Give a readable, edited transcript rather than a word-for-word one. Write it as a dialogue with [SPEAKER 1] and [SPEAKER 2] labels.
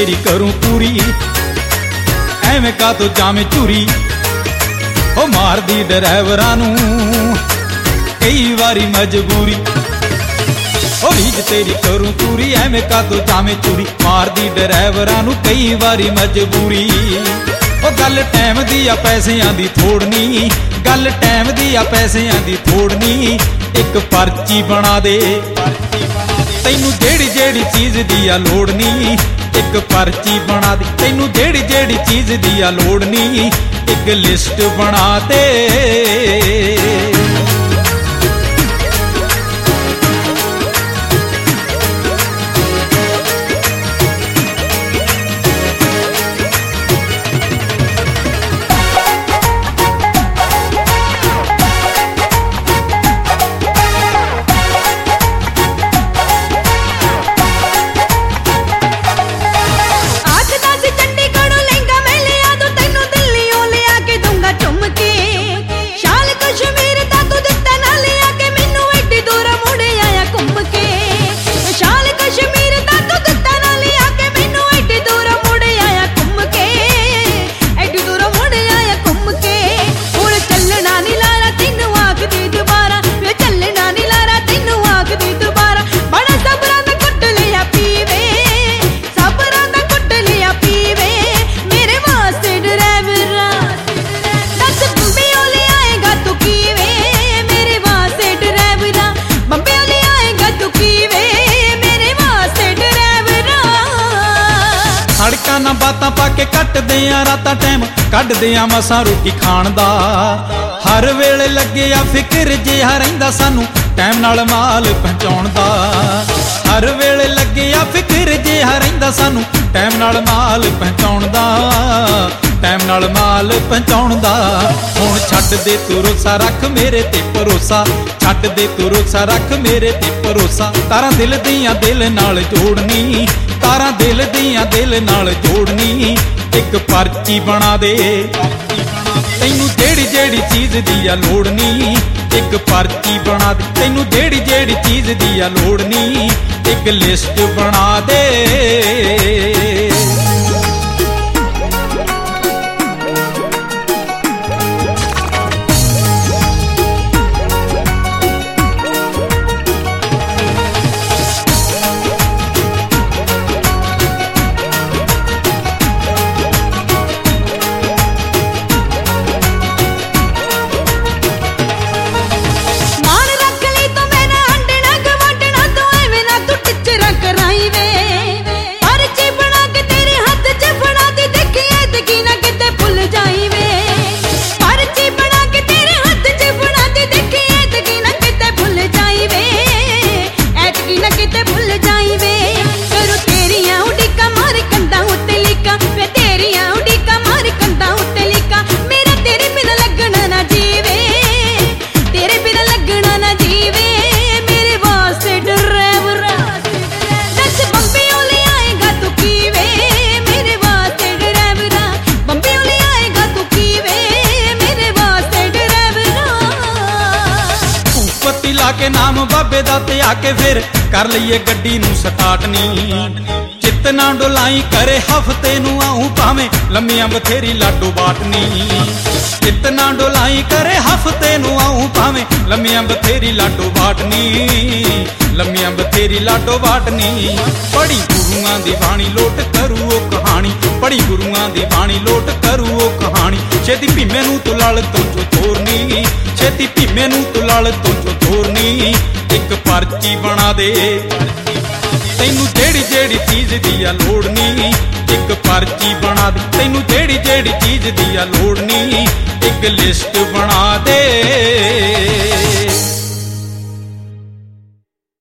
[SPEAKER 1] तेरी करूं पूरी, एवें का तो जामे चूरी। ओ मार दी ड्राइवरां नूं कई वारी मजबूरी, ओ रीज तेरी करूं पूरी, एवें का तो जामे चूरी। मार दी ड्राइवरां नूं कई वारी मजबूरी। ओ गल टाइम दी आ पैसिਆਂ दी थोड़नी, गल टाइम दी आ पैसिਆਂ दी थोड़नी। एक पर्ची बना दे तैनू जेड़ी जेड़ी चीज दी आ लोड़नी, एक पर्ची बना दे तैनू जेड़ी जेड़ी चीज दी आ लोड़नी। एक लिस्ट बना दे। सड़कां ना बातां पाके कटदे आ रातां, टाइम कढदे आ मसां रोटी खाण दा। हर वेले लगे आ फिक्र जिहा रहिंदा सानू टाइम नाल माल पहुंचाउण दा। हर वेले लगे आ फिक्र जिहा रहिंदा सानू टाइम नाल माल पहुंचाउण दा, टाइम नाल माल पहुंचाउण दा। हुण छड्ड दे तू रोसा, रख मेरे ते भरोसा, छड्ड दे तू रोसा, रख मेरे ते भरोसा। तारां दिल दियां दिल नाल जोड़नी, तारां दिल दियां दिल नाल जोड़नी। एक पर्ची बना दे तैनू जेड़ी जेड़ी चीज दी आ लोड़नी, एक पर्ची बना दे तैनू जेड़ी जेड़ी चीज दी आ लोड़नी। एक लिस्ट बना दे। के नाम बाबे दा ते आके फिर कर लईए गड्डी नूं स्टार्ट नी। चित ना डोलाई करे हफ्ते नूं आऊं भावें लम्मियां बथेरी लाडो बाटनी। चित ना डोलाई करे हफ्ते नूं आऊं भावें लम्मियां बथेरी लाडो बाटनी, लम्मियां बथेरी लाडो बाटनी। पढ़ी गुरुआं दी बाणी लोट करू ओ कहानी, पढ़ी गुरुआं दी बाणी लोट करू ओ कहानी। छेती भीमे नूं तू लल तो जो तोरनी, छेती भीमे नूं तू लल तो जो तोरनी। एक पर्ची बना दे तैनू जेड़ी जेड़ी चीज दी आ लोड़नी, एक पर्ची बना दे तैनू जेड़ी जेड़ी चीज दी आ लोड़नी। एक लिस्ट बना दे।